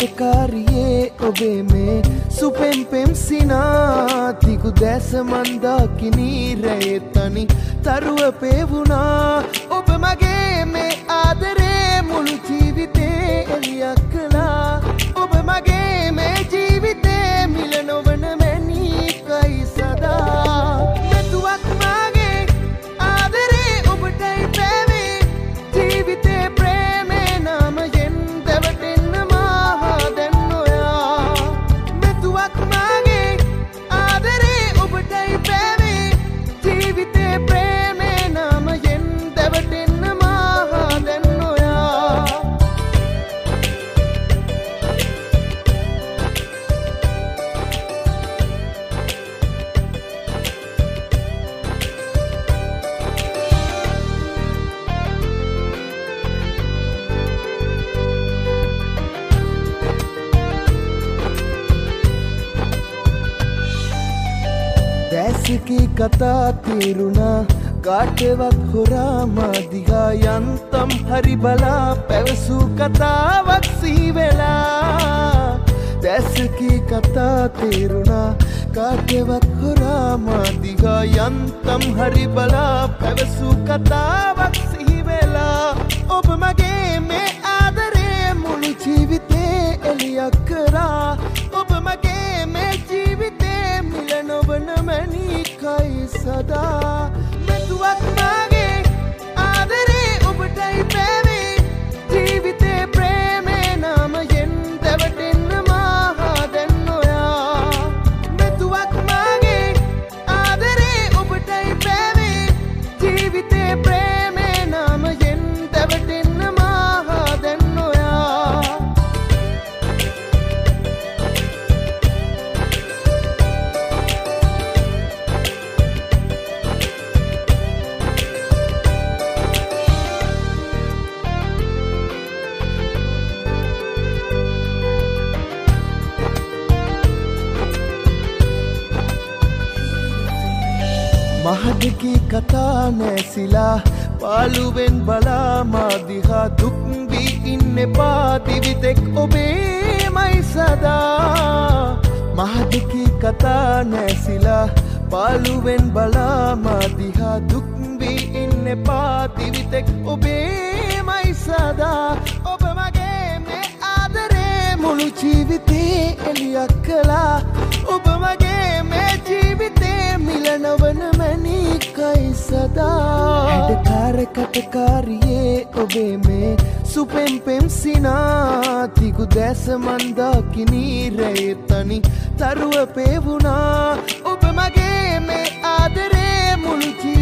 කටකාරියේ ඔබේ මේ සුපෙම් පෙම් සිනා තිකු දැස මන්දා කිනීරයේ තනි තරුව පෙවුනා ඔබ මගේ මේ ආදරේ මුළු ජීවිතේ එළියක් කළා ඔබ මගේ මේ ජීවිතේ මිල නොවන මැණිකයි සදා මෙතුවක් මගේ ආදරේ ඔබටයි පැවේ ජීවිතේ ප්‍රේමේ නාමයෙන් දැවටෙන්න මහා දැන් ඔයා මෙතුවක් මගේ ආදරේ ඔබටයි පැවේ ජීවිතේ ප්‍රේමේ නාමයෙන් දැවටෙන්න මහා දැන් ඔයා දැසකී කතා තේරුණා කාටවත් හොරා මාදිහා යන්තම් හරි බලා පැවසූ කතාවක් සීවෙලා දැසකී කතා තේරුණා කාටවත් හොරා මාදිහා යන්තම් හරි බලා පැවසූ කතාවක් සීවෙලා ඔබ මගේ මේ ආදරේ මුළු ජීවිතේ එළියක් කරා ඔබ මගේ මේ ජීවිතේ මිල නොවන මැණිකයි සදා මෙතුවක් මගේ ආදරේ ඔබටයි පැවේ ජීවිතේ ප්‍රේමේ නාමයෙන් දැවටෙන්න මහා දැන් ඔයා මෙතුවක් මගේ ආදරේ ඔබටයි පැවේ ජීවිතේ ප්‍රේමේ නාමයෙන් දැවටෙන්න මහා දැන් ඔයා මහදකී කතා නැසිලා පාළුවෙන් බලා මාදිහා දුක්වී ඉන්න එපා දිවිතෙක් ඔබේමයි සදා මහදකී කතා නැසිලා පාළුවෙන් බලා මාදිහා දුක්වී ඉන්න එපා දිවිතෙක් ඔබේමයි සදා ඔබ මගේ මේ ආදරේ මුළු ජීවිතේ එළියක් කළා ඔබ මගේ මේ ජීවිතේ මිල නොවන මැණිකයි සදා හැඩකාර කටකාරියේ ඔබේ මේ සුපෙම් පෙම් සිනා තිකු දැස මන්දා කිනීරයේ තනි තරුව පෙවුනා ඔබ මගේ මේ ආදරේ මුළු